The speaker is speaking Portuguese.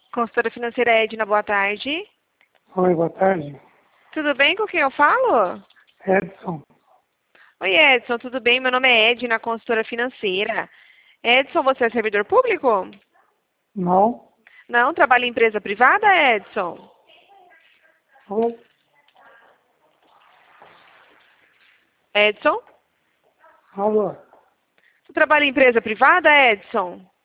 Consultora financeira Edna, boa tarde. Oi, boa tarde. Tudo bem, com quem eu falo? Edson. Oi, Edson, tudo bem? Meu nome é Edna, consultora financeira. Edson, você é servidor público? Não? Não, trabalha em empresa privada, Edson? Oi. Edson? Alô? Você trabalha em empresa privada, Edson?